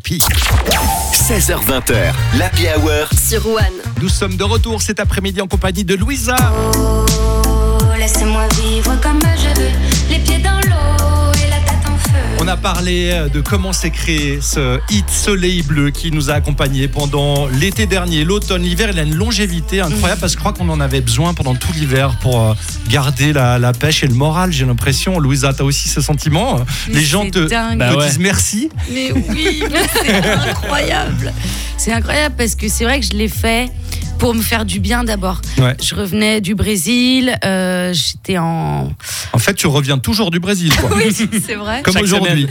Happy. 16h20, l'Happy Hour sur One. Nous sommes de retour cet après-midi en compagnie de Louisa. Oh, laissez-moi vivre comme je veux, les pieds dans l'eau et la tête en feu. On a parlé de comment s'est créé ce hit Soleil Bleu qui nous a accompagnés pendant l'été dernier, l'automne, l'hiver. Il a une longévité incroyable parce que je crois qu'on en avait besoin pendant tout l'hiver pour garder la pêche et le moral, j'ai l'impression. Louisa, t'as aussi ce sentiment? Les gens te disent merci. Mais oui, c'est incroyable. C'est incroyable parce que c'est vrai que je l'ai fait pour me faire du bien d'abord. Ouais. Je revenais du Brésil, j'étais en... En fait, tu reviens toujours du Brésil, quoi. Oui, c'est vrai. Comme aujourd'hui.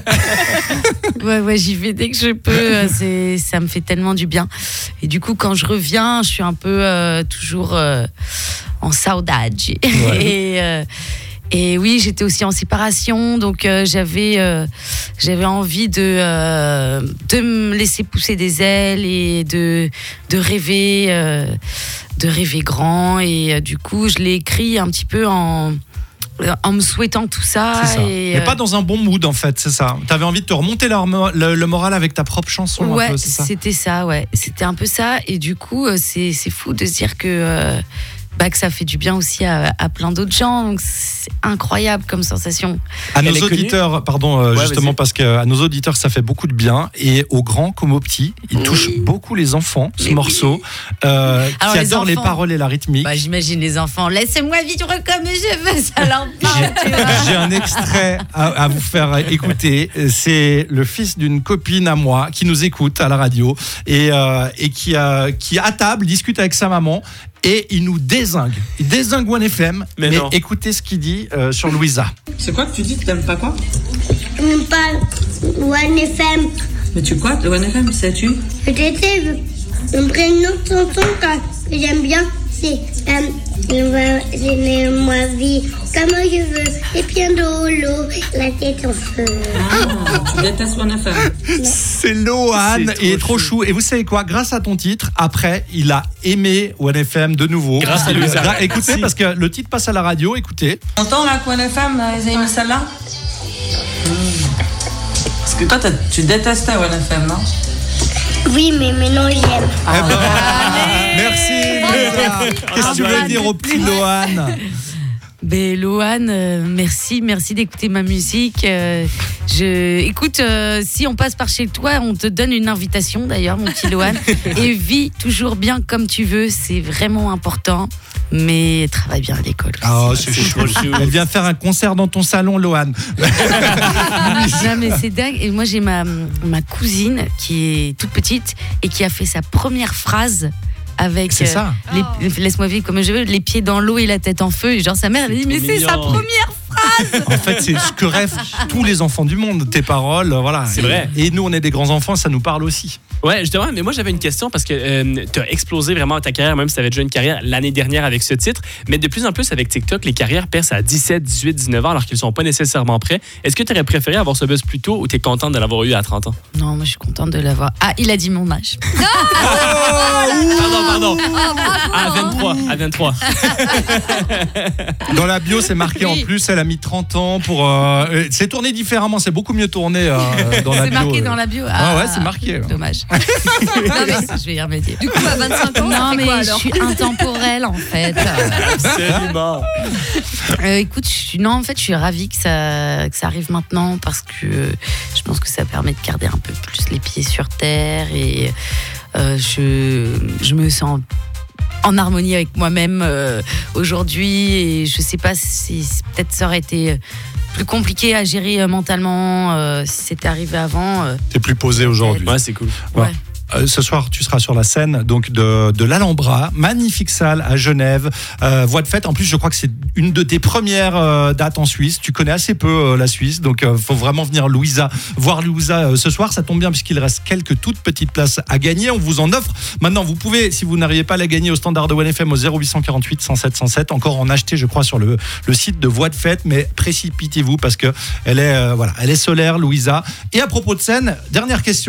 Ouais, j'y vais dès que je peux. Ça me fait tellement du bien. Et du coup, quand je reviens, je suis un peu toujours en saudade. Ouais. Et oui, j'étais aussi en séparation, donc j'avais envie de me laisser pousser des ailes et de rêver grand. Et du coup, je l'ai écrit un petit peu en me souhaitant tout ça. C'est ça. Mais pas dans un bon mood, en fait, c'est ça. T'avais envie de te remonter le moral avec ta propre chanson. Ouais, un peu, c'est ça. C'était ça, ouais. C'était un peu ça. Et du coup, c'est fou de se dire que ça fait du bien aussi à plein d'autres gens. Donc c'est incroyable comme sensation. À nos auditeurs, justement, parce qu'à nos auditeurs, ça fait beaucoup de bien. Et aux grands comme aux petits, il touche beaucoup les enfants, ce morceau, qui adorent les paroles et la rythmique. J'imagine les enfants. Laissez-moi vivre comme je veux, ça leur parle. J'ai un extrait à vous faire écouter. C'est le fils d'une copine à moi qui nous écoute à la radio et qui à table discute avec sa maman. Et il nous dézingue. Il dézingue One FM. Mais écoutez ce qu'il dit sur Louisa. C'est quoi que tu dis? Tu n'aimes pas quoi? Je n'aime pas One FM. Mais tu quoi? Le One FM, sais-tu? Je déteste. On prend une autre chanson que j'aime bien. C'est laissez-moi vivre comme je veux. Les pieds dans l'eau, la tête en feu. Tu détestes One FM. C'est Lohan et il est trop chou. Et vous savez quoi? Grâce à ton titre, après, il a aimé One FM de nouveau. Grâce à lui. Écoutez, parce que le titre passe à la radio. Écoutez. T'entends là, One FM, ils ont aimé celle-là? Parce que toi, tu détestais One FM, non? Oui, mais maintenant j'aime. Merci, Louisa. Qu'est-ce que tu veux dire au petit Lohan? Lohan, merci d'écouter ma musique. Écoute, si on passe par chez toi, on te donne une invitation d'ailleurs, mon petit Lohan. Et vis toujours bien comme tu veux, c'est vraiment important. Mais travaille bien à l'école. Oh, c'est chou. Elle vient faire un concert dans ton salon, Lohan. Non, mais c'est dingue. Et moi, j'ai ma cousine qui est toute petite et qui a fait sa première phrase avec laisse-moi vivre comme je veux, les pieds dans l'eau et la tête en feu. Et genre sa mère, elle dit mais c'est sa première phrase. En fait, c'est ce que rêvent tous les enfants du monde. Tes paroles, voilà. C'est vrai. Et nous, on est des grands enfants, ça nous parle aussi. Ouais, justement, mais moi j'avais une question parce que tu as explosé vraiment ta carrière, même si tu avais déjà une carrière l'année dernière avec ce titre, mais de plus en plus avec TikTok, les carrières percent à 17, 18, 19 ans alors qu'ils ne sont pas nécessairement prêts. Est-ce que tu aurais préféré avoir ce buzz plus tôt ou tu es contente de l'avoir eu à 30 ans? Non, moi je suis contente de l'avoir. Ah, il a dit mon âge. Pardon. À 23. Dans la bio, c'est marqué en plus, elle a mis 30 ans pour... c'est tourné différemment, c'est beaucoup mieux tourné dans la bio. C'est marqué dans la bio. Ouais, c'est marqué. Dommage. Non, mais je vais y remédier. Du coup, à 25 ans, non, mais quoi, je suis intemporelle en fait. Absolument. Écoute, je suis ravie que ça arrive maintenant parce que je pense que ça permet de garder un peu plus les pieds sur terre et je me sens en harmonie avec moi-même aujourd'hui et je sais pas si peut-être ça aurait été plus compliqué à gérer mentalement si c'était arrivé avant. T'es plus posé aujourd'hui. Ouais, c'est cool. Ouais. Ce soir, tu seras sur la scène donc de l'Alhambra, magnifique salle à Genève, voix de fête. En plus, je crois que c'est une de tes premières dates en Suisse. Tu connais assez peu la Suisse, donc faut vraiment venir voir Louisa ce soir. Ça tombe bien puisqu'il reste quelques toutes petites places à gagner. On vous en offre. Maintenant, vous pouvez, si vous n'arrivez pas à la gagner au standard de One FM au 0848 107 107, encore en acheter, je crois, sur le site de voix de fête. Mais précipitez-vous parce que elle est solaire, Louisa. Et à propos de scène, dernière question.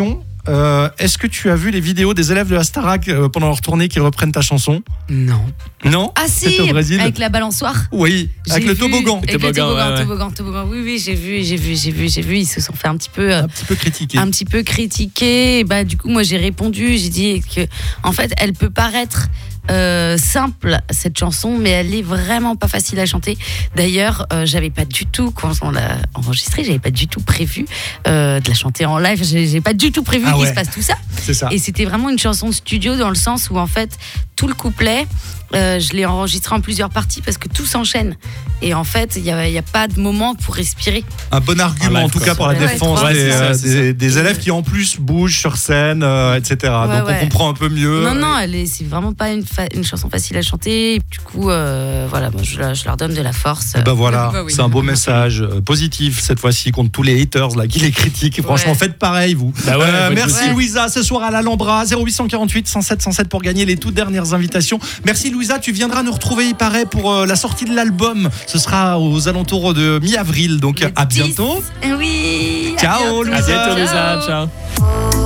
est-ce que tu as vu les vidéos des élèves de la Starac pendant leur tournée qui reprennent ta chanson? Non. Non? Ah si, C'était au Brésil? avec la balançoire. Oui, avec J'ai le vu, toboggan. Avec le Toboggan, toboggan. Oui, j'ai vu. Ils se sont fait un petit peu Critiqué. un petit peu critiqué. Et bah, du coup, moi, j'ai répondu. J'ai dit que, en fait, elle peut paraître simple, cette chanson, mais elle est vraiment pas facile à chanter. D'ailleurs, j'avais pas du tout, quand on l'a enregistrée, j'avais pas du tout prévu de la chanter en live. J'ai pas du tout prévu qu'il se passe tout ça. C'est ça. Et c'était vraiment une chanson de studio dans le sens où, en fait, tout le couplet, je l'ai enregistré en plusieurs parties parce que tout s'enchaîne. Et en fait, il y a pas de moment pour respirer. Un bon argument, en tout cas, pour la Ouais, défense ouais, des élèves qui, en plus, bougent sur scène, etc. Ouais, Donc, on comprend un peu mieux. Non, c'est vraiment pas une chanson facile à chanter. Du coup, voilà, moi, je leur donne de la force. Et ben voilà, Bah oui. c'est un beau message positif cette fois-ci contre tous les haters là qui les critiquent. Et franchement, Ouais. faites pareil vous. Bah ouais, faites merci aussi. Louisa, ce soir à l'Alhambra, 0848 107 107 pour gagner les toutes dernières invitations. Merci Louisa, tu viendras nous retrouver, il paraît, pour la sortie de l'album. Ce sera aux alentours de mi-avril, donc Le à 10. bientôt. Oui. Ciao, À Louisa. bientôt, Louisa. Ciao. Oh,